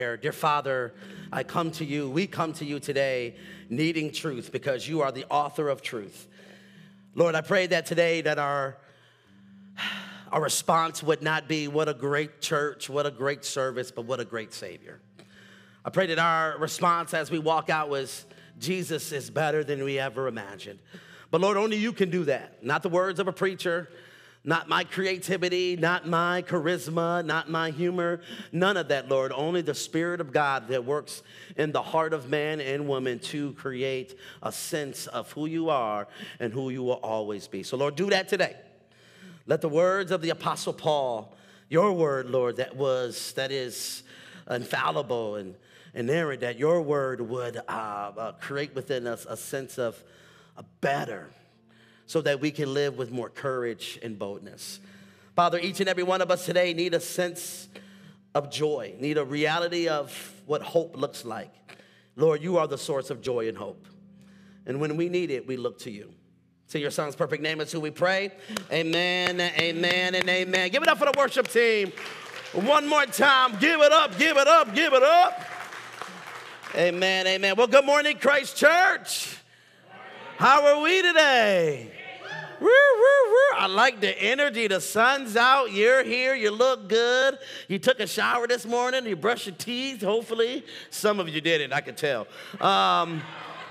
Dear Father, we come to you today needing truth because you are the author of truth. Lord, I pray that today that our response would not be what a great church, what a great service, but what a great Savior. I pray that our response as we walk out was Jesus is better than we ever imagined. But Lord, only you can do that. Not the words of a preacher, not my creativity, not my charisma, not my humor, none of that, Lord. Only the Spirit of God that works in the heart of man and woman to create a sense of who you are and who you will always be. So, Lord, do that today. Let the words of the Apostle Paul, your word, Lord, that is infallible and inerrant, that your word would create within us a sense of a better, so that we can live with more courage and boldness. Father, each and every one of us today need a sense of joy, need a reality of what hope looks like. Lord, you are the source of joy and hope. And when we need it, we look to you. So your son's perfect name is who we pray. Amen, amen, and amen. Give it up for the worship team. One more time. Give it up, give it up, give it up. Amen, amen. Well, good morning, Christ Church. How are we today? Woo, woo, woo. I like the energy. The sun's out. You're here. You look good. You took a shower this morning. You brushed your teeth, hopefully. Some of you didn't. I can tell. I'm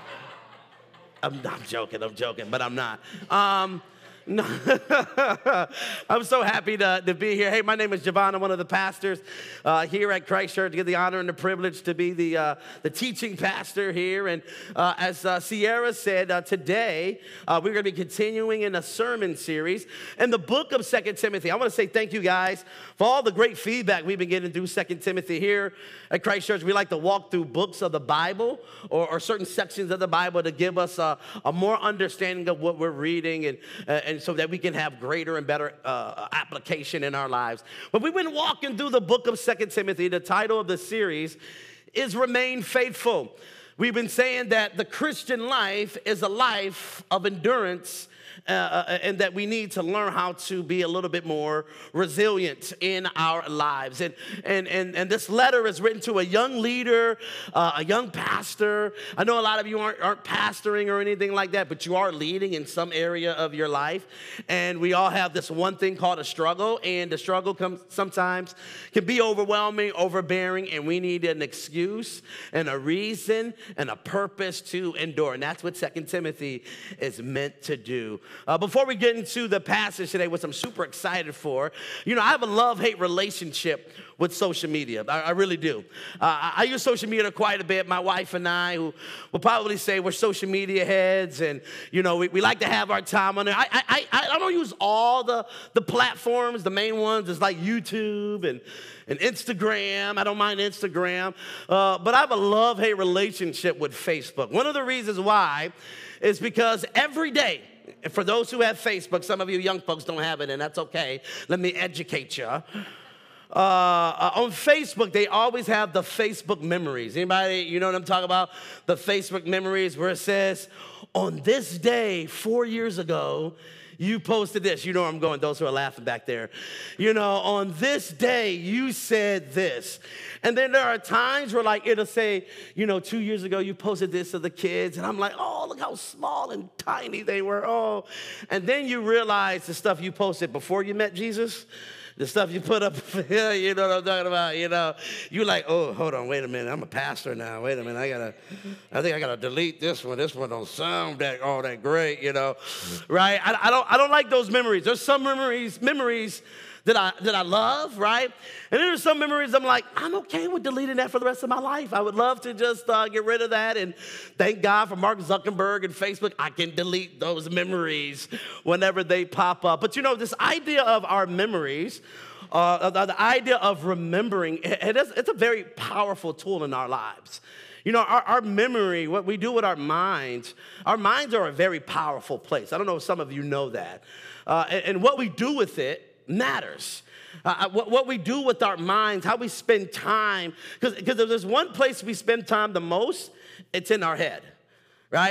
joking, but I'm not. No. I'm so happy to be here. Hey, my name is Javon. I'm one of the pastors here at Christ Church. I get the honor and the privilege to be the teaching pastor here. And as Sierra said, today we're going to be continuing in a sermon series in the book of 2 Timothy. I want to say thank you guys for all the great feedback we've been getting through 2 Timothy here at Christ Church. We like to walk through books of the Bible or certain sections of the Bible to give us a more understanding of what we're reading and so that we can have greater and better application in our lives. But we've been walking through the book of 2 Timothy. The title of the series is Remain Faithful. We've been saying that the Christian life is a life of endurance and that we need to learn how to be a little bit more resilient in our lives. And this letter is written to a young leader, a young pastor. I know a lot of you aren't pastoring or anything like that, but you are leading in some area of your life. And we all have this one thing called a struggle, and the struggle sometimes can be overwhelming, overbearing, and we need an excuse and a reason and a purpose to endure. And that's what 2 Timothy is meant to do. Before we get into the passage today, which I'm super excited for, I have a love-hate relationship with social media. I really do. I use social media quite a bit. My wife and I, who will probably say we're social media heads, and we like to have our time on there. I don't use all the platforms. The main ones is like YouTube and Instagram. I don't mind Instagram, but I have a love-hate relationship with Facebook. One of the reasons why is because every day, and for those who have Facebook, some of you young folks don't have it, and that's okay. Let me educate you. On Facebook, they always have the Facebook memories. Anybody, you know what I'm talking about? The Facebook memories where it says, on this day 4 years ago, you posted this. You know where I'm going, those who are laughing back there. On this day, you said this. And then there are times where it'll say, 2 years ago, you posted this to the kids. And I'm like, oh, look how small and tiny they were. Oh. And then you realize the stuff you posted before you met Jesus, the stuff you put up, you know what I'm talking about, You're like, oh, hold on, wait a minute. I'm a pastor now. Wait a minute. I think I got to delete this one. This one don't sound all that great, Right? I don't like those memories. There's some memories that I love, right? And then there's some memories I'm like, I'm okay with deleting that for the rest of my life. I would love to just get rid of that. And thank God for Mark Zuckerberg and Facebook. I can delete those memories whenever they pop up. But this idea of our memories, the idea of remembering, it's a very powerful tool in our lives. Our memory, what we do with our minds are a very powerful place. I don't know if some of you know that. And what we do with it matters. What we do with our minds, how we spend time. Because if there's one place we spend time the most, it's in our head, right?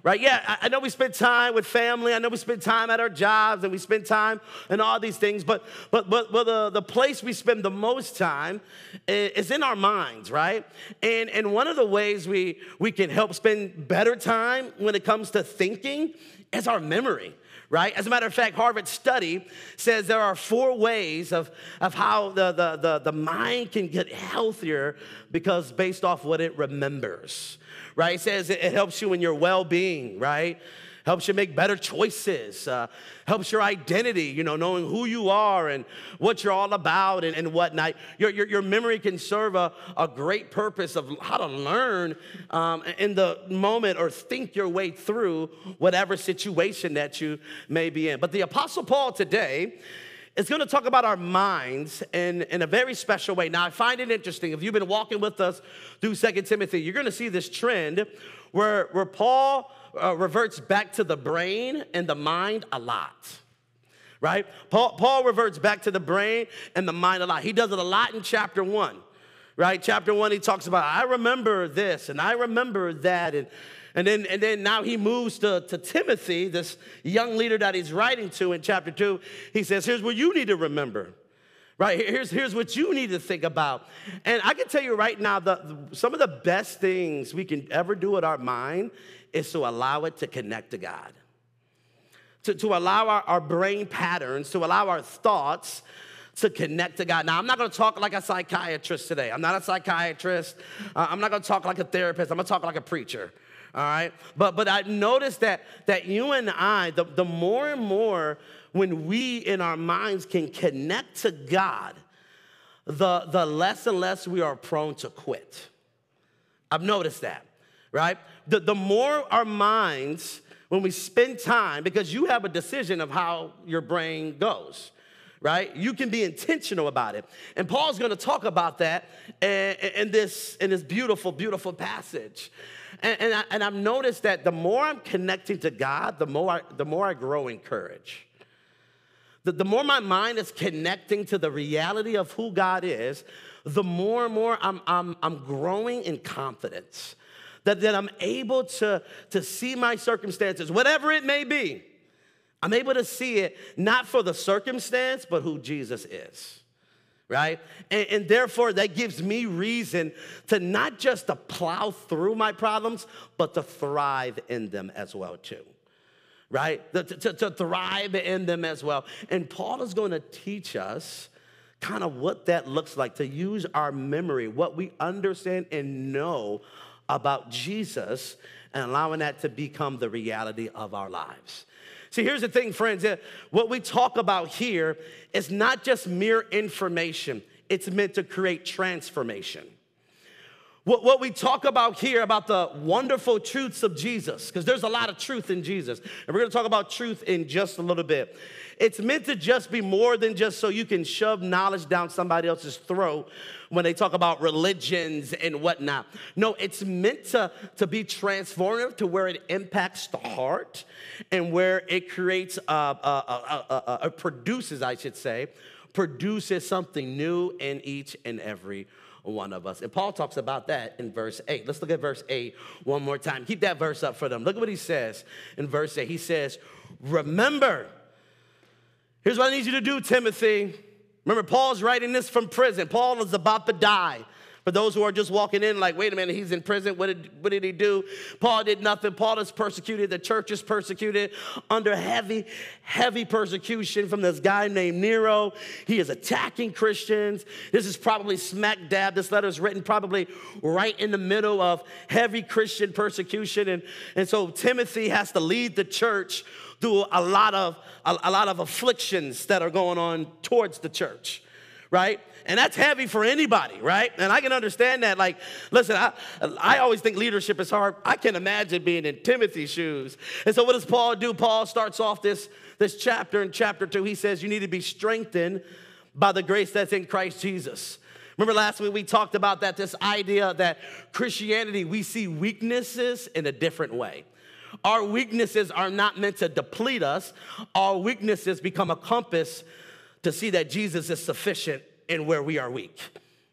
right? Yeah, I know we spend time with family. I know we spend time at our jobs and we spend time in all these things. But the place we spend the most time is in our minds, right? And one of the ways we can help spend better time when it comes to thinking is our memory. Right? As a matter of fact, Harvard study says there are 4 ways of how the mind can get healthier because based off what it remembers. Right? It says it helps you in your well-being, right? Helps you make better choices, helps your identity, knowing who you are and what you're all about and whatnot. Your memory can serve a great purpose of how to learn in the moment or think your way through whatever situation that you may be in. But the Apostle Paul today is going to talk about our minds in a very special way. Now, I find it interesting. If you've been walking with us through 2 Timothy, you're going to see this trend where Paul reverts back to the brain and the mind a lot, right? Paul reverts back to the brain and the mind a lot. He does it a lot in chapter 1, right? Chapter 1, he talks about, I remember this and I remember that. And then now he moves to Timothy, this young leader that he's writing to in chapter 2. He says, here's what you need to remember. Right, here's what you need to think about. And I can tell you right now, some of the best things we can ever do with our mind is to allow it to connect to God. To allow our brain patterns, to allow our thoughts to connect to God. Now, I'm not going to talk like a psychiatrist today. I'm not a psychiatrist. I'm not going to talk like a therapist. I'm going to talk like a preacher. All right? But I noticed that you and I, the more and more when we in our minds can connect to God, the less and less we are prone to quit. I've noticed that, right? The more our minds, when we spend time, because you have a decision of how your brain goes, right? You can be intentional about it. And Paul's going to talk about that in this beautiful, beautiful passage. And I've noticed that the more I'm connecting to God, the more I grow in courage. The more my mind is connecting to the reality of who God is, the more and more I'm growing in confidence. That I'm able to see my circumstances, whatever it may be. I'm able to see it not for the circumstance, but who Jesus is. Right? And therefore, that gives me reason to not just to plow through my problems, but to thrive in them as well, too. Right? To thrive in them as well. And Paul is going to teach us kind of what that looks like, to use our memory, what we understand and know about Jesus, and allowing that to become the reality of our lives. See, here's the thing, friends. What we talk about here is not just mere information. It's meant to create transformation. What we talk about here, about the wonderful truths of Jesus, because there's a lot of truth in Jesus, and we're going to talk about truth in just a little bit. It's meant to just be more than just so you can shove knowledge down somebody else's throat when they talk about religions and whatnot. No, it's meant to be transformative to where it impacts the heart and where it creates, produces something new in each and every one of us. And Paul talks about that in verse 8. Let's look at verse 8 one more time. Keep that verse up for them. Look at what he says in verse 8. He says, remember. Here's what I need you to do, Timothy. Remember, Paul's writing this from prison. Paul is about to die. For those who are just walking in like, wait a minute, he's in prison. What did he do? Paul did nothing. Paul is persecuted. The church is persecuted under heavy, heavy persecution from this guy named Nero. He is attacking Christians. This is probably smack dab. This letter is written probably right in the middle of heavy Christian persecution. And so Timothy has to lead the church through a lot of afflictions that are going on towards the church, right? And that's heavy for anybody, right? And I can understand that. Like, listen, I always think leadership is hard. I can imagine being in Timothy's shoes. And so what does Paul do? Paul starts off this chapter. In chapter 2, he says you need to be strengthened by the grace that's in Christ Jesus. Remember last week we talked about that, this idea that Christianity, we see weaknesses in a different way. Our weaknesses are not meant to deplete us. Our weaknesses become a compass to see that Jesus is sufficient in where we are weak,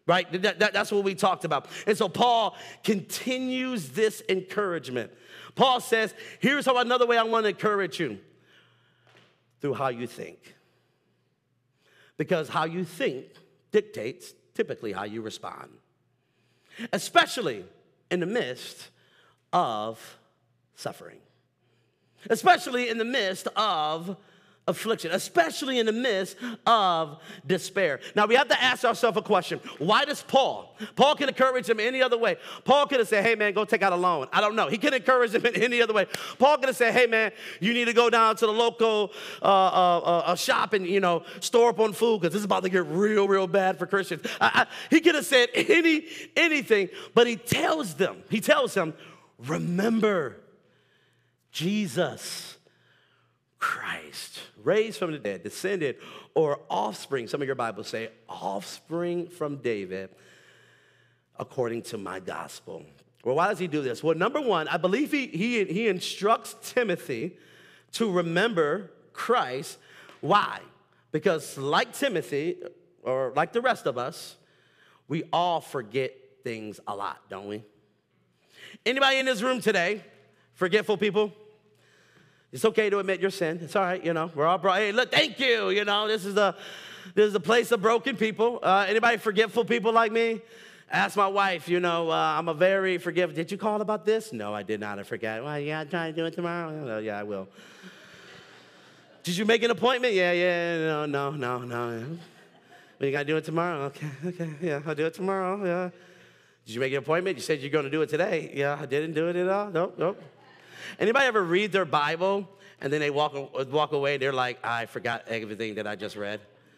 right? That's what we talked about. And so Paul continues this encouragement. Paul says, here's how another way I want to encourage you. Through how you think. Because how you think dictates typically how you respond. Especially in the midst of suffering. Especially in the midst of affliction, especially in the midst of despair. Now, we have to ask ourselves a question. Why does Paul can encourage him any other way. Paul could have said, hey, man, go take out a loan. I don't know. He could encourage him in any other way. Paul could have said, hey, man, you need to go down to the local shop and, store up on food because this is about to get real, real bad for Christians. He could have said anything, but he tells them, remember Jesus Christ, raised from the dead, descended, or offspring, some of your Bibles say, offspring from David, according to my gospel. Well, why does he do this? Well, number one, I believe he instructs Timothy to remember Christ. Why? Because like Timothy, or like the rest of us, we all forget things a lot, don't we? Anybody in this room today, forgetful people? It's okay to admit your sin. It's all right, We're all brought. Hey, look, thank you. This is a place of broken people. Anybody forgetful people like me? Ask my wife. I'm a very forgiving. Did you call about this? No, I did not. I forgot. Well, yeah, I'm trying to do it tomorrow. Yeah, I will. Did you make an appointment? Yeah. No. Well, you got to do it tomorrow. Okay. Yeah, I'll do it tomorrow. Yeah. Did you make an appointment? You said you're going to do it today. Yeah, I didn't do it at all. Nope. Anybody ever read their Bible and then they walk away and they're like, I forgot everything that I just read?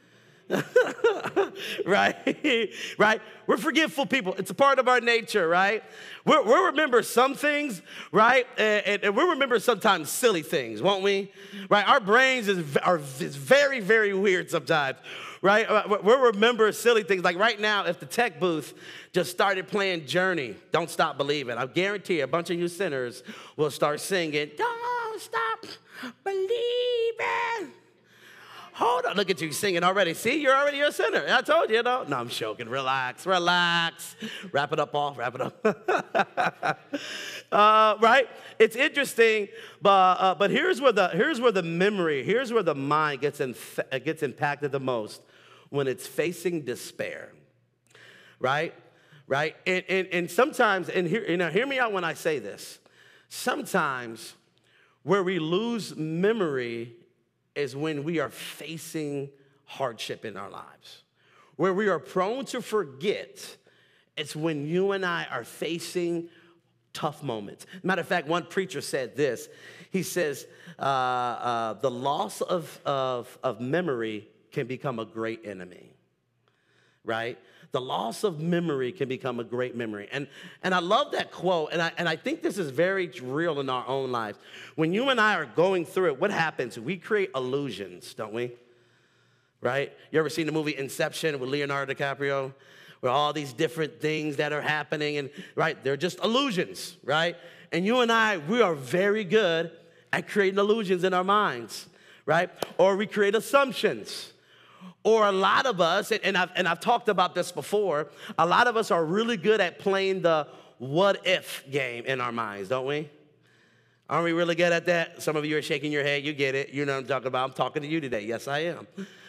Right? We're forgetful people. It's a part of our nature, right? We'll remember some things, right? And we'll remember sometimes silly things, won't we? Right? Our brains is very, very weird sometimes, right? We'll remember silly things. Like right now, if the tech booth just started playing Journey, Don't Stop Believing, I guarantee a bunch of you sinners will start singing, Don't Stop Believing. Hold on, look at you singing already. See, you're already a sinner. I told you, No, I'm joking. Relax. Wrap it up, Paul. Wrap it up. Right? It's interesting, but here's where the memory, here's where the mind gets impacted the most when it's facing despair. Right? And sometimes, and hear me out when I say this. Sometimes where we lose memory is when we are facing hardship in our lives. Where we are prone to forget, it's when you and I are facing tough moments. Matter of fact, one preacher said this. He says, the loss of memory can become a great enemy, right? The loss of memory can become a great memory. And I love that quote, and I think this is very real in our own lives. When you and I are going through it, what happens? We create illusions, don't we? Right? You ever seen the movie Inception with Leonardo DiCaprio? Where all these different things that are happening, and right, they're just illusions, right? And you and I, we are very good at creating illusions in our minds, right? Or we create assumptions. Or a lot of us, and I've talked about this before, a lot of us are really good at playing the what if game in our minds, don't we? Aren't we really good at that? Some of you are shaking your head. You get it. You know what I'm talking about. I'm talking to you today. Yes, I am.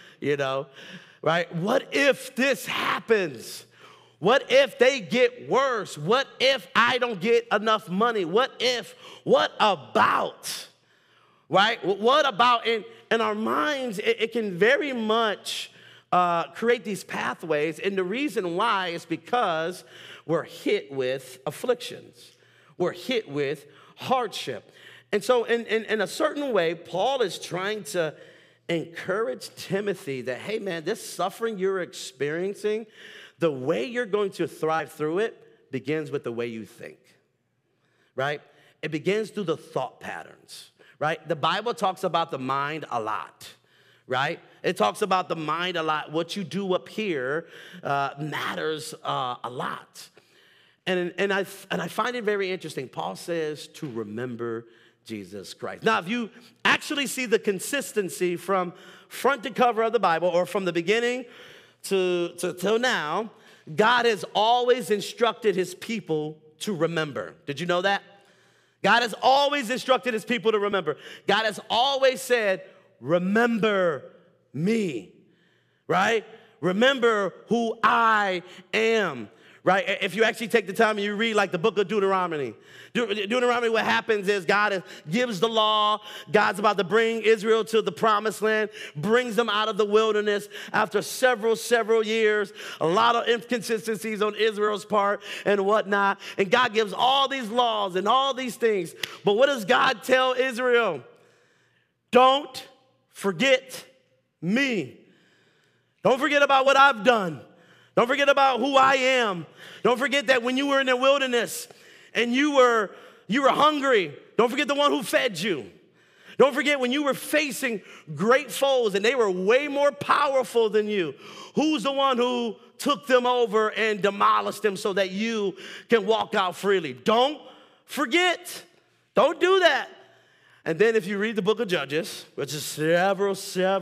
Right? What if this happens? What if they get worse? What if I don't get enough money? What about? Right? What about in our minds? It can very much create these pathways. And the reason why is because we're hit with afflictions. We're hit with hardship. And so in a certain way, Paul is trying to encourage Timothy that, hey, man, this suffering you're experiencing, the way you're going to thrive through it begins with the way you think, right? It begins through the thought patterns, right? The Bible talks about the mind a lot, right? It talks about the mind a lot. What you do up here matters a lot. And I find it very interesting. Paul says to remember Jesus Christ. Now, if you actually see the consistency from front to cover of the Bible, or from the beginning till now, God has always instructed his people to remember. Did you know that? God has always instructed his people to remember. God has always said, remember me, right? Remember who I am, right? If you actually take the time and you read like the book of Deuteronomy, what happens is God gives the law. God's about to bring Israel to the promised land, brings them out of the wilderness after several years, a lot of inconsistencies on Israel's part and whatnot. And God gives all these laws and all these things. But what does God tell Israel? Don't forget me. Don't forget about what I've done. Don't forget about who I am. Don't forget that when you were in the wilderness and you were hungry, don't forget the one who fed you. Don't forget when you were facing great foes and they were way more powerful than you. Who's the one who took them over and demolished them so that you can walk out freely? Don't forget. Don't do that. And then if you read the book of Judges, which is several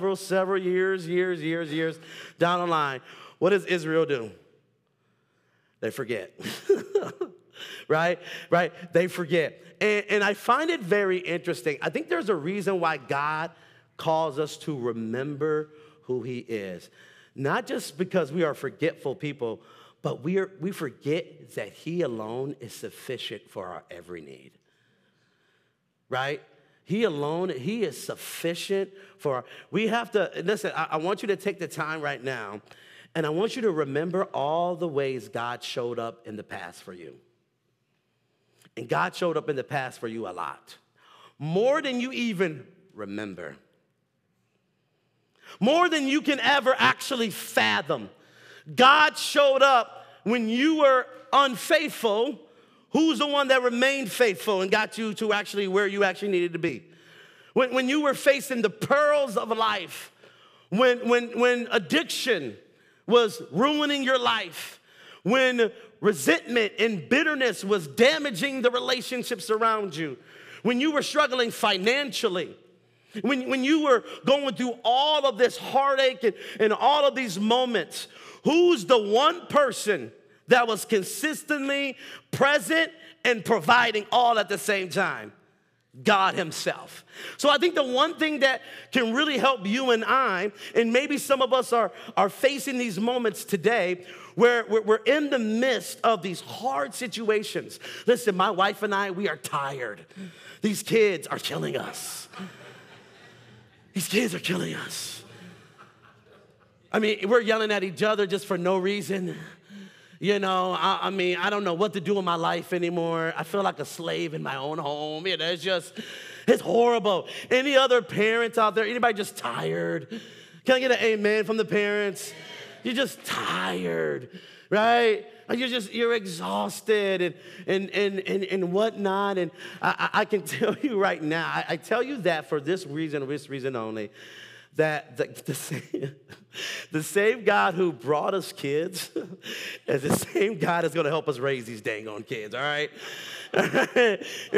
years down the line, what does Israel do? They forget. Right? They forget. And I find it very interesting. I think there's a reason why God calls us to remember who he is. Not just because we are forgetful people, but we forget that he alone is sufficient for our every need. Right? He alone, he is sufficient for we have to, listen, I want you to take the time right now, and I want you to remember all the ways God showed up in the past for you. And God showed up in the past for you a lot. More than you even remember. More than you can ever actually fathom. God showed up when you were unfaithful. Who's the one that remained faithful and got you to actually where you actually needed to be? When you were facing the perils of life, when addiction was ruining your life, when resentment and bitterness was damaging the relationships around you, when you were struggling financially, when you were going through all of this heartache and all of these moments, who's the one person that was consistently present and providing all at the same time? God himself. So I think the one thing that can really help you and I, and maybe some of us are facing these moments today where we're in the midst of these hard situations. Listen, my wife and I, we are tired. These kids are killing us. These kids are killing us. I mean, we're yelling at each other just for no reason. You know, I mean, I don't know what to do in my life anymore. I feel like a slave in my own home. You know, it's horrible. Any other parents out there? Anybody just tired? Can I get an amen from the parents? You're just tired, right? You're exhausted and whatnot. And I can tell you right now, I tell you that for this reason only, that the same God who brought us kids is the same God that's going to help us raise these dang on kids, all right? Right?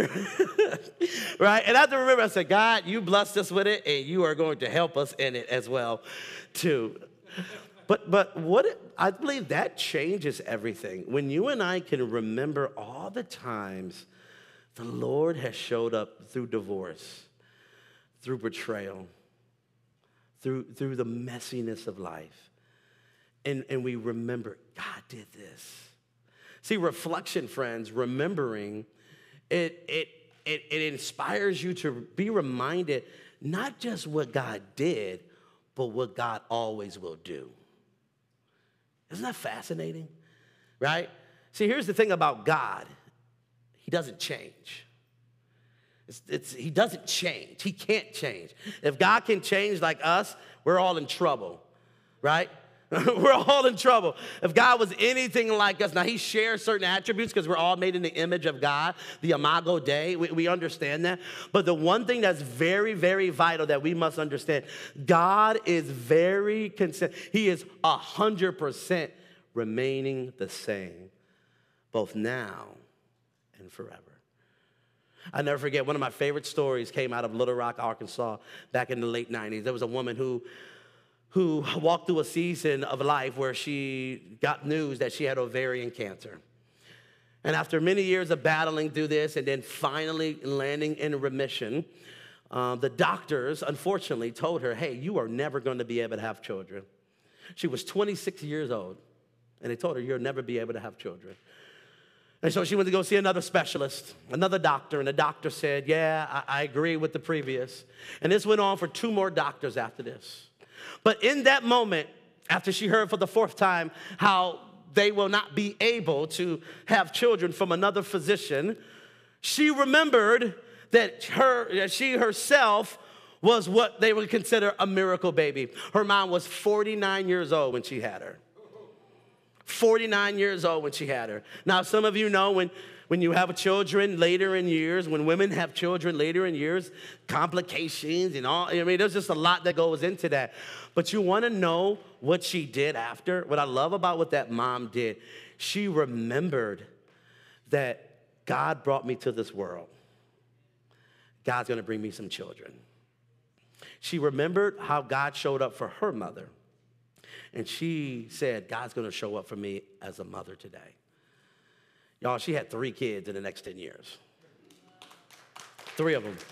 And I have to remember, I said, God, you blessed us with it, and you are going to help us in it as well, too. But I believe that changes everything. When you and I can remember all the times the Lord has showed up through divorce, through betrayal, through the messiness of life. And we remember, God did this. See, reflection, friends, remembering, it inspires you to be reminded not just what God did, but what God always will do. Isn't that fascinating? Right? See, here's the thing about God. He doesn't change. He doesn't change. He can't change. If God can change like us, we're all in trouble, right? We're all in trouble. If God was anything like us, now he shares certain attributes because we're all made in the image of God, the Imago Dei, we understand that. But the one thing that's very, very vital that we must understand, God is very consistent. He is 100% remaining the same, both now and forever. I never forget, one of my favorite stories came out of Little Rock, Arkansas, back in the late 90s. There was a woman who who walked through a season of life where she got news that she had ovarian cancer. And after many years of battling through this and then finally landing in remission, the doctors, unfortunately, told her, hey, you are never going to be able to have children. She was 26 years old, and they told her, you'll never be able to have children. And so she went to go see another specialist, another doctor, and the doctor said, yeah, I agree with the previous. And this went on for 2 more doctors after this. But in that moment, after she heard for the 4th time how they will not be able to have children from another physician, she remembered that she herself was what they would consider a miracle baby. Her mom was 49 years old when she had her. 49 years old when she had her. Now, some of you know when you have children later in years, when women have children later in years, complications and all, I mean, there's just a lot that goes into that. But you want to know what she did after? What I love about what that mom did, she remembered that God brought me to this world. God's going to bring me some children. She remembered how God showed up for her mother. And she said, God's going to show up for me as a mother today. Y'all, she had 3 kids in the next 10 years. 3 of them.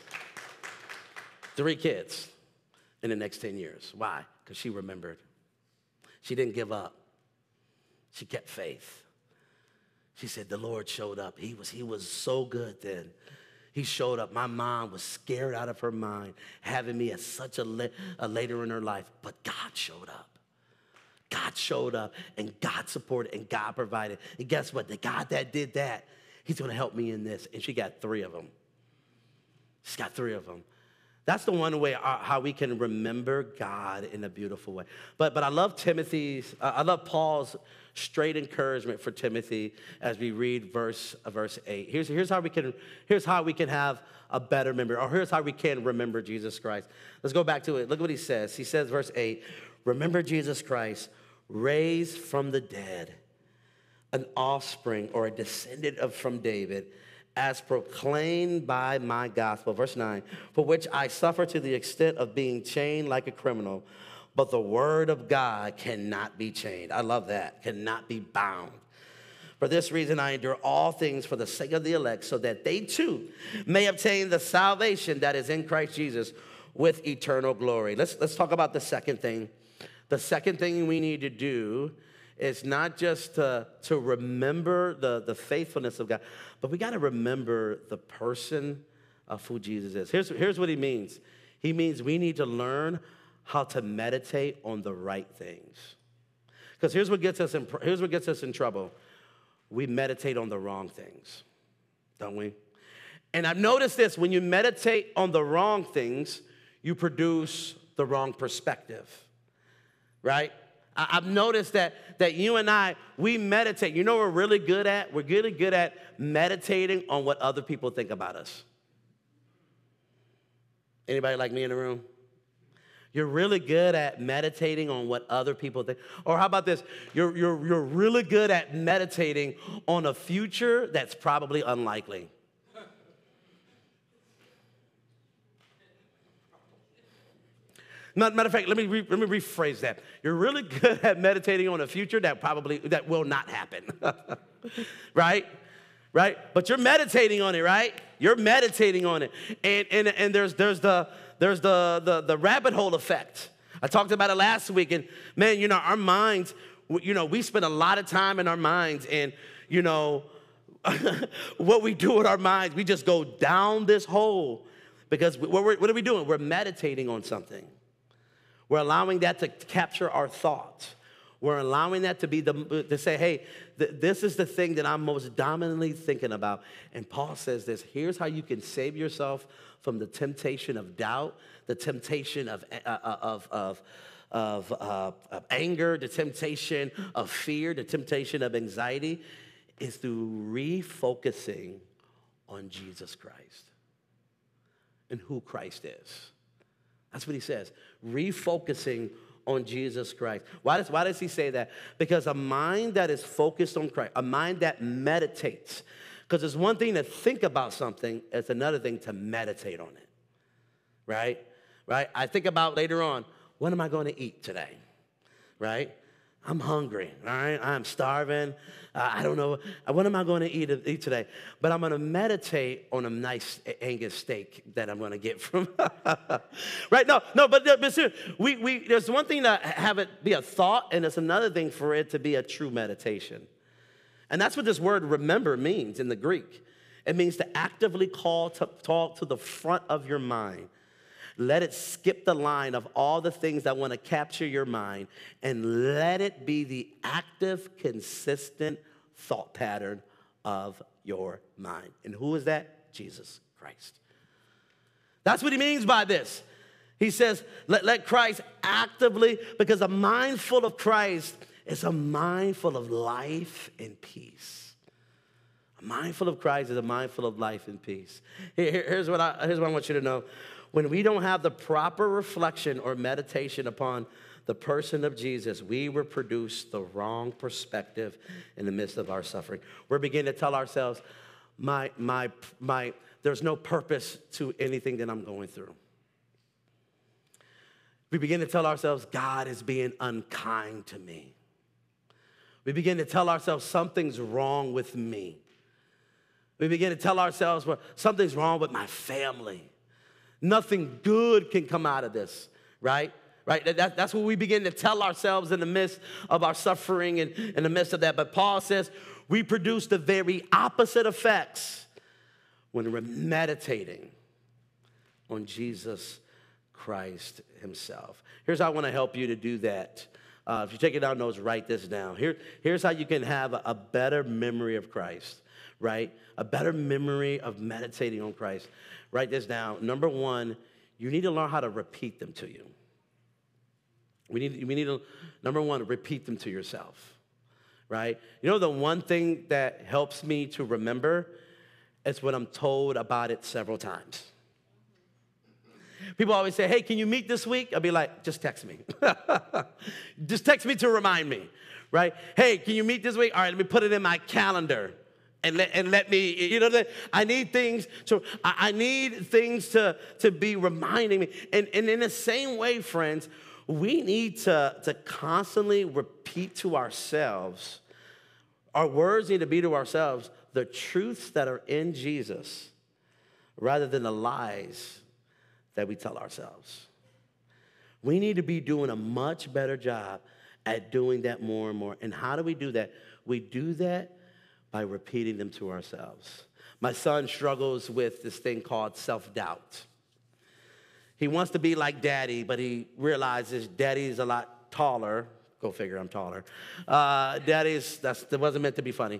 3 kids in the next 10 years. Why? Because she remembered. She didn't give up. She kept faith. She said, the Lord showed up. He was so good then. He showed up. My mom was scared out of her mind, having me at such a later in her life. But God showed up. God showed up, and God supported, and God provided. And guess what? The God that did that, he's going to help me in this. And she got 3 of them. She's got 3 of them. That's the one way how we can remember God in a beautiful way. But I love I love Paul's straight encouragement for Timothy as we read verse 8. Here's how we can have a better memory, or here's how we can remember Jesus Christ. Let's go back to it. Look what he says. He says, verse 8, remember Jesus Christ, raised from the dead, an offspring or a descendant from David, as proclaimed by my gospel. Verse 9, for which I suffer to the extent of being chained like a criminal, but the word of God cannot be chained. I love that. Cannot be bound. For this reason I endure all things for the sake of the elect, so that they too may obtain the salvation that is in Christ Jesus with eternal glory. Let's talk about the second thing. The second thing we need to do is not just to remember the faithfulness of God, but we got to remember the person of who Jesus is. Here's what he means. He means we need to learn how to meditate on the right things. Because here's what gets us in trouble. We meditate on the wrong things, don't we? And I've noticed this, when you meditate on the wrong things, you produce the wrong perspective, right? I've noticed that you and I, we meditate. You know what we're really good at? We're really good at meditating on what other people think about us. Anybody like me in the room? You're really good at meditating on what other people think. Or how about this? You're really good at meditating on a future that's probably unlikely. Matter of fact, let me rephrase that. You're really good at meditating on a future that will not happen, right? Right? But you're meditating on it, right? You're meditating on it, and there's the rabbit hole effect. I talked about it last week, and man, you know, our minds, you know, we spend a lot of time in our minds, and you know, what we do with our minds, we just go down this hole because what are we doing? We're meditating on something. We're allowing that to capture our thoughts. We're allowing that to say, hey, this is the thing that I'm most dominantly thinking about. And Paul says this, here's how you can save yourself from the temptation of doubt, the temptation of anger, the temptation of fear, the temptation of anxiety, is through refocusing on Jesus Christ and who Christ is. That's what he says, refocusing on Jesus Christ. Why does he say that? Because a mind that is focused on Christ, a mind that meditates, because it's one thing to think about something, it's another thing to meditate on it, right? I think about later on, what am I going to eat today, right? I'm hungry, all right? I'm starving. I don't know. What am I going to eat today? But I'm going to meditate on a nice Angus steak that I'm going to get from, right? But seriously, there's one thing to have it be a thought, and there's another thing for it to be a true meditation. And that's what this word remember means in the Greek. It means to actively talk to the front of your mind. Let it skip the line of all the things that want to capture your mind and let it be the active, consistent thought pattern of your mind. And who is that? Jesus Christ. That's what he means by this. He says, let Christ actively, because a mind full of Christ is a mind full of life and peace. A mind full of Christ is a mind full of life and peace. Here's what I want you to know. When we don't have the proper reflection or meditation upon the person of Jesus, we will produce the wrong perspective in the midst of our suffering. We're beginning to tell ourselves, there's no purpose to anything that I'm going through. We begin to tell ourselves, God is being unkind to me. We begin to tell ourselves, something's wrong with me. We begin to tell ourselves, well, something's wrong with my family. Nothing good can come out of this, right? That's what we begin to tell ourselves in the midst of our suffering and in the midst of that. But Paul says we produce the very opposite effects when we're meditating on Jesus Christ himself. Here's how I want to help you to do that. If you're taking down notes, write this down. Here's how you can have a better memory of Christ, right? A better memory of meditating on Christ. Write this down. Number one, you need to learn how to repeat them to you. We need to, number one, repeat them to yourself, right? You know the one thing that helps me to remember is when I'm told about it several times. People always say, hey, can you meet this week? I'll be like, just text me. Just text me to remind me, right? Hey, can you meet this week? All right, let me put it in my calendar. And let me, you know, I need things to be reminding me. And in the same way, friends, we need to constantly repeat to ourselves, our words need to be to ourselves, the truths that are in Jesus rather than the lies that we tell ourselves. We need to be doing a much better job at doing that more and more. And how do we do that? We do that by repeating them to ourselves. My son struggles with this thing called self-doubt. He wants to be like daddy, but he realizes daddy's a lot taller. Go figure, I'm taller. That wasn't meant to be funny.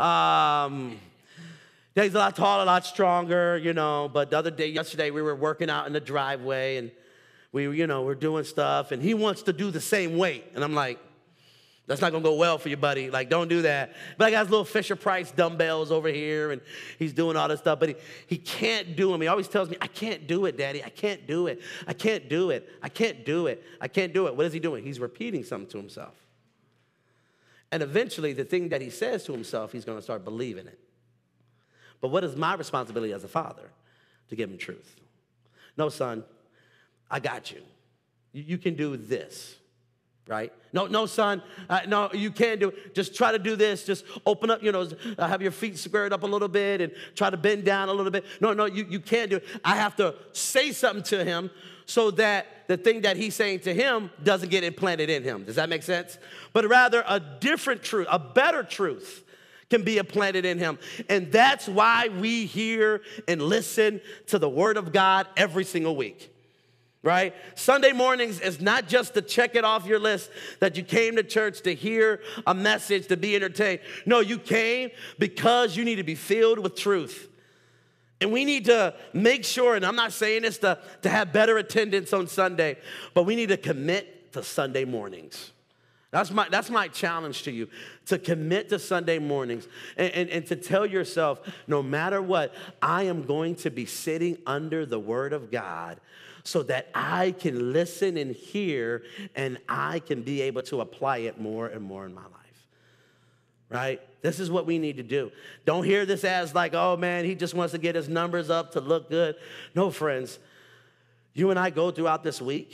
Daddy's a lot taller, a lot stronger, you know, but yesterday, we were working out in the driveway, and we're doing stuff, and he wants to do the same weight. And I'm like, that's not going to go well for you, buddy. Like, don't do that. But I got his little Fisher-Price dumbbells over here, and he's doing all this stuff. But he can't do them. He always tells me, I can't do it, Daddy. I can't do it. I can't do it. I can't do it. I can't do it. What is he doing? He's repeating something to himself. And eventually, the thing that he says to himself, he's going to start believing it. But what is my responsibility as a father? To give him truth. No, son, I got you. You can do this. Right? No, son, no, you can't do it. Just try to do this. Just open up, have your feet squared up a little bit and try to bend down a little bit. No, you can't do it. I have to say something to him so that the thing that he's saying to him doesn't get implanted in him. Does that make sense? But rather a different truth, a better truth can be implanted in him. And that's why we hear and listen to the Word of God every single week. Right? Sunday mornings is not just to check it off your list that you came to church to hear a message, to be entertained. No, you came because you need to be filled with truth. And we need to make sure, and I'm not saying this to have better attendance on Sunday, but we need to commit to Sunday mornings. That's my challenge to you, to commit to Sunday mornings and to tell yourself, no matter what, I am going to be sitting under the Word of God so that I can listen and hear and I can be able to apply it more and more in my life, right? This is what we need to do. Don't hear this as like, oh man, he just wants to get his numbers up to look good. No, friends, you and I go throughout this week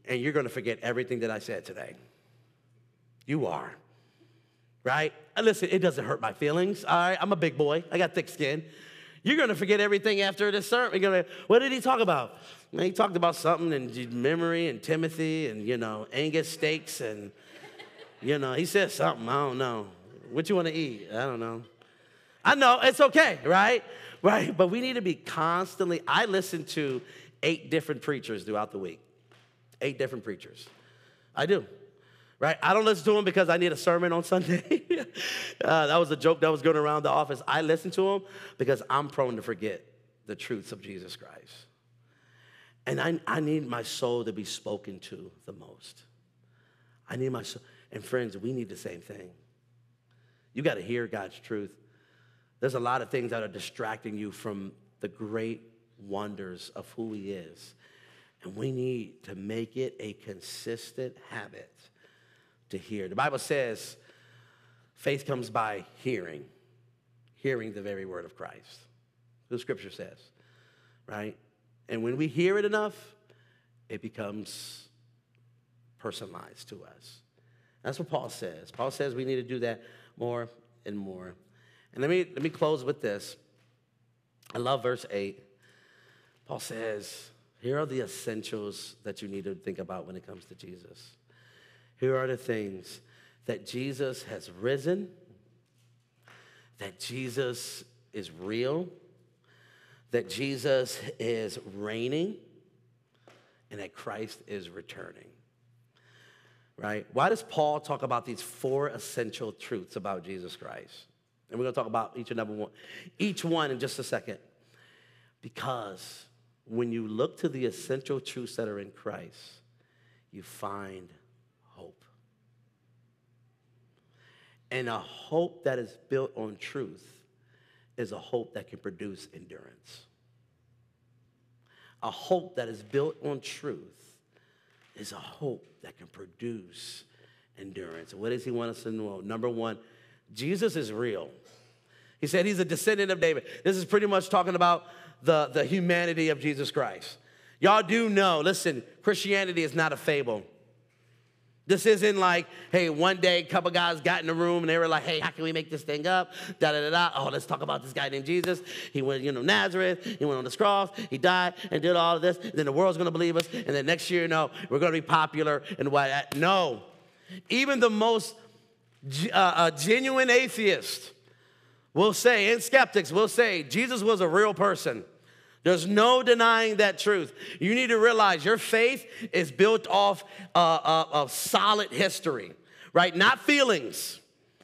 and you're going to forget everything that I said today. You are, right? And listen, it doesn't hurt my feelings, all right? I'm a big boy. I got thick skin. You're going to forget everything after this sermon. You're gonna, what did he talk about? Man, he talked about something in memory and Timothy and, Angus steaks and, he said something. I don't know. What you want to eat? I don't know. I know, it's okay, right? Right, but we need to be constantly, I listen to 8 different preachers throughout the week. 8 different preachers. I do. Right? I don't listen to them because I need a sermon on Sunday. That was a joke that was going around the office. I listen to them because I'm prone to forget the truths of Jesus Christ. And I need my soul to be spoken to the most. I need my soul. And friends, we need the same thing. You got to hear God's truth. There's a lot of things that are distracting you from the great wonders of who he is. And we need to make it a consistent habit to hear. The Bible says faith comes by hearing the very word of Christ. The scripture says, right? And when we hear it enough, it becomes personalized to us. That's what Paul says. Paul says we need to do that more and more. And let me close with this. I love verse 8. Paul says, here are the essentials that you need to think about when it comes to Jesus. Here are the things that Jesus has risen, that Jesus is real, that Jesus is reigning, and that Christ is returning. Right? Why does Paul talk about these 4 essential truths about Jesus Christ? And we're going to talk about each one in just a second. Because when you look to the essential truths that are in Christ, you find hope. And a hope that is built on truth is a hope that can produce endurance. A hope that is built on truth is a hope that can produce endurance. What does he want us to know? Number 1, Jesus is real. He said he's a descendant of David. This is pretty much talking about the humanity of Jesus Christ. Y'all do know, listen, Christianity is not a fable. This isn't like, hey, one day a couple guys got in the room and they were like, hey, how can we make this thing up? Da-da-da-da. Oh, let's talk about this guy named Jesus. He went, Nazareth. He went on the cross. He died and did all of this. Then the world's going to believe us. And then next year, no, we're going to be popular and what? No. Even the most genuine atheist will say, and skeptics will say, Jesus was a real person. There's no denying that truth. You need to realize your faith is built off of solid history, right? Not feelings.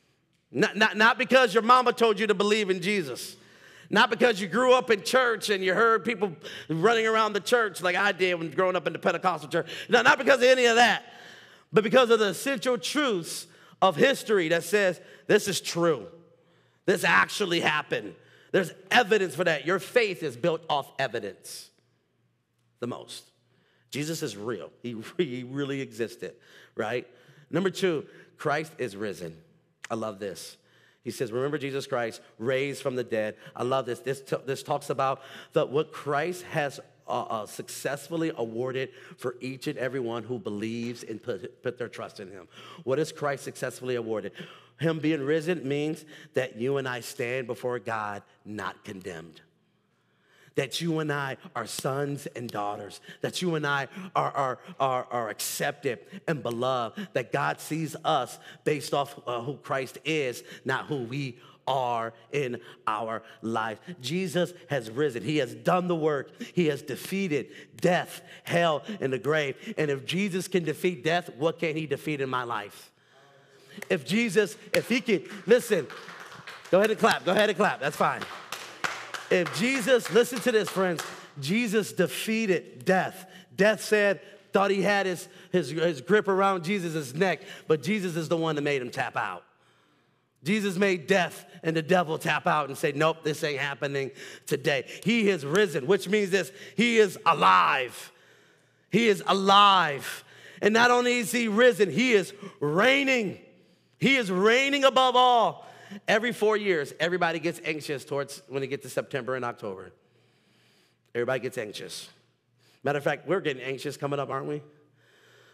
Not because your mama told you to believe in Jesus. Not because you grew up in church and you heard people running around the church like I did when growing up in the Pentecostal church. No, not because of any of that, but because of the essential truths of history that says this is true. This actually happened. There's evidence for that. Your faith is built off evidence the most. Jesus is real. He really existed, right? Number 2, Christ is risen. I love this. He says, remember Jesus Christ, raised from the dead. I love this. This talks about what Christ has successfully awarded for each and every one who believes and put their trust in him. What is Christ successfully awarded? Him being risen means that you and I stand before God not condemned. That you and I are sons and daughters. That you and I are accepted and beloved. That God sees us based off who Christ is, not who we are in our life. Jesus has risen. He has done the work. He has defeated death, hell, and the grave. And if Jesus can defeat death, what can he defeat in my life? If he can, listen, go ahead and clap, that's fine. If Jesus, listen to this, friends, Jesus defeated death. Death thought he had his grip around Jesus' neck, but Jesus is the one that made him tap out. Jesus made death and the devil tap out and say, nope, this ain't happening today. He has risen, which means this, he is alive. He is alive. And not only is he risen, he is reigning. He is reigning above all. Every 4 years, everybody gets anxious towards when they get to September and October. Everybody gets anxious. Matter of fact, we're getting anxious coming up, aren't we?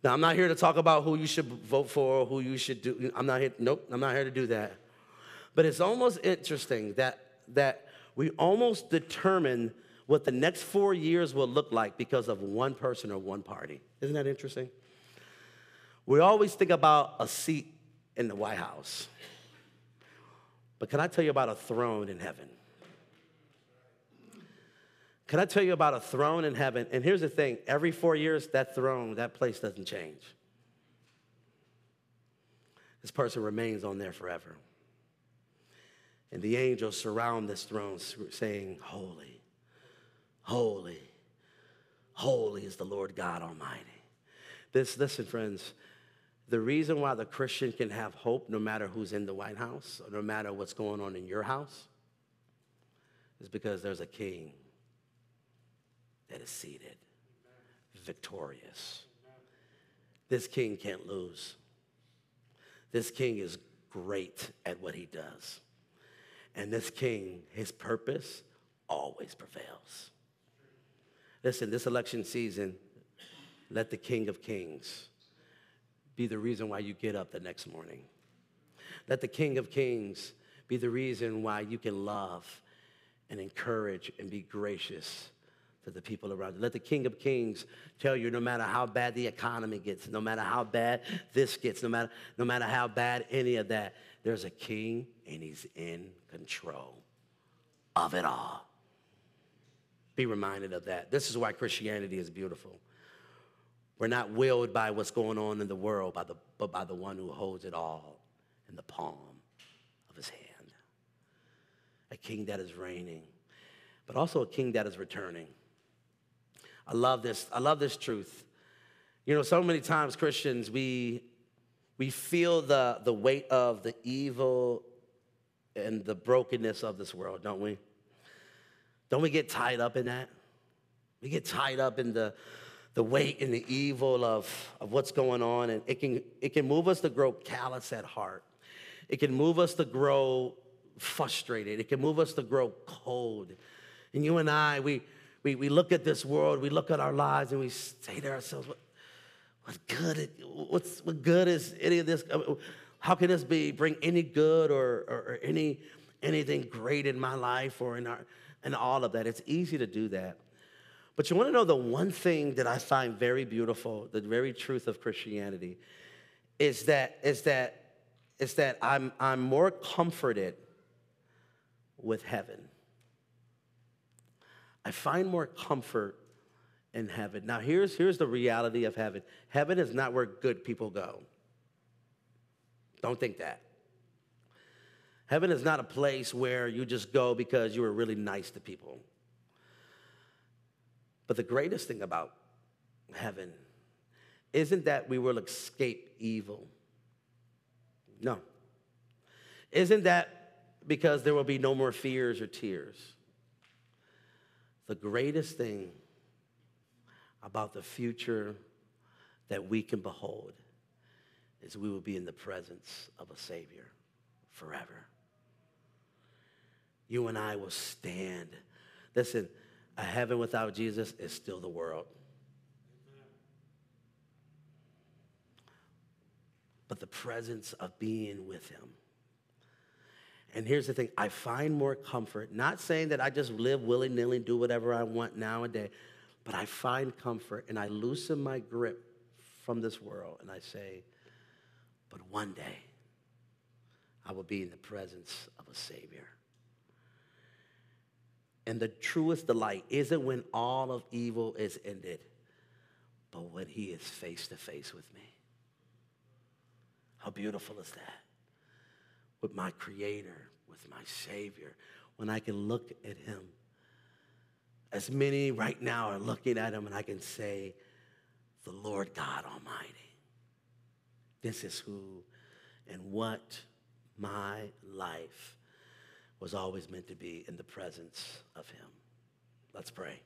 Now, I'm not here to talk about who you should vote for, or who you should do. I'm not here to do that. But it's almost interesting that we almost determine what the next 4 years will look like because of one person or one party. Isn't that interesting? We always think about a seat in the White House. But can I tell you about a throne in heaven? Can I tell you about a throne in heaven? And here's the thing, every 4 years, that throne, that place doesn't change. This person remains on there forever. And the angels surround this throne saying, holy, holy, holy is the Lord God Almighty. Listen, friends, the reason why the Christian can have hope no matter who's in the White House or no matter what's going on in your house is because there's a king that is seated, victorious. This king can't lose. This king is great at what he does. And this king, his purpose always prevails. Listen, this election season, let the King of Kings be the reason why you get up the next morning. Let the King of Kings be the reason why you can love and encourage and be gracious to the people around you. Let the King of Kings tell you no matter how bad the economy gets, no matter how bad this gets, no matter how bad any of that, there's a king and he's in control of it all. Be reminded of that. This is why Christianity is beautiful. We're not willed by what's going on in the world, but by the one who holds it all in the palm of his hand. A king that is reigning, but also a king that is returning. I love this truth. You know, so many times Christians, we feel the weight of the evil and the brokenness of this world, don't we? Don't we get tied up in that? We get tied up in the weight and the evil of what's going on, and it can move us to grow callous at heart. It can move us to grow frustrated. It can move us to grow cold. And you and I, we look at this world, we look at our lives, and we say to ourselves, what good is any of this? How can this bring any good or anything great in my life or in all of that? It's easy to do that. But you want to know the one thing that I find very beautiful, the very truth of Christianity, is that I'm more comforted with heaven. I find more comfort in heaven. Now, here's the reality of heaven. Heaven is not where good people go. Don't think that. Heaven is not a place where you just go because you were really nice to people. But the greatest thing about heaven isn't that we will escape evil. No. Isn't that because there will be no more fears or tears. The greatest thing about the future that we can behold is we will be in the presence of a Savior forever. You and I will stand. Listen, a heaven without Jesus is still the world. But the presence of being with him. And here's the thing, I find more comfort, not saying that I just live willy-nilly, do whatever I want nowadays, but I find comfort and I loosen my grip from this world and I say, but one day I will be in the presence of a Savior. And the truest delight isn't when all of evil is ended, but when he is face to face with me. How beautiful is that? With my Creator, with my Savior, when I can look at him. As many right now are looking at him and I can say, the Lord God Almighty. This is who and what my life was always meant to be, in the presence of him. Let's pray.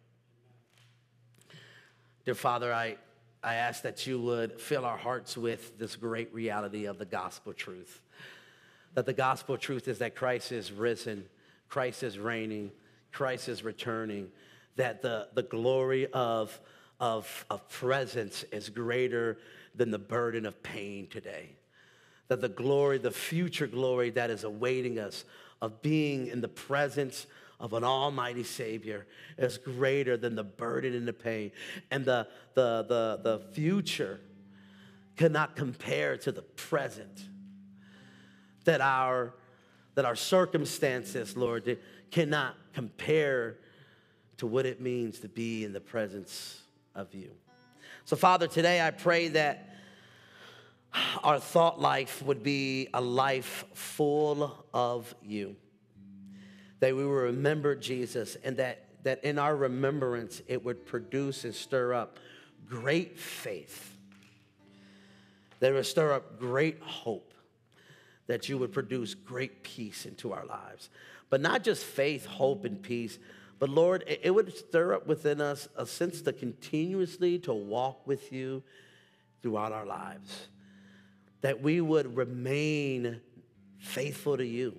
Dear Father, I ask that you would fill our hearts with this great reality of the gospel truth. That the gospel truth is that Christ is risen, Christ is reigning, Christ is returning, that the glory of presence is greater than the burden of pain today. That the glory, the future glory that is awaiting us of being in the presence of an almighty Savior is greater than the burden and the pain. And the future cannot compare to the present. That our circumstances, Lord, cannot compare to what it means to be in the presence of you. So, Father, today I pray that our thought life would be a life full of you. That we will remember Jesus, and that in our remembrance it would produce and stir up great faith. That it would stir up great hope. That you would produce great peace into our lives. But not just faith, hope, and peace, but Lord, it would stir up within us a sense to continuously to walk with you throughout our lives. That we would remain faithful to you.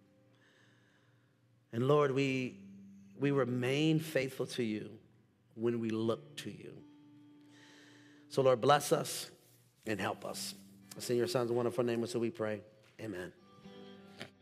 And Lord, we remain faithful to you when we look to you. So Lord, bless us and help us. It's in your son's wonderful name, so we pray. Amen.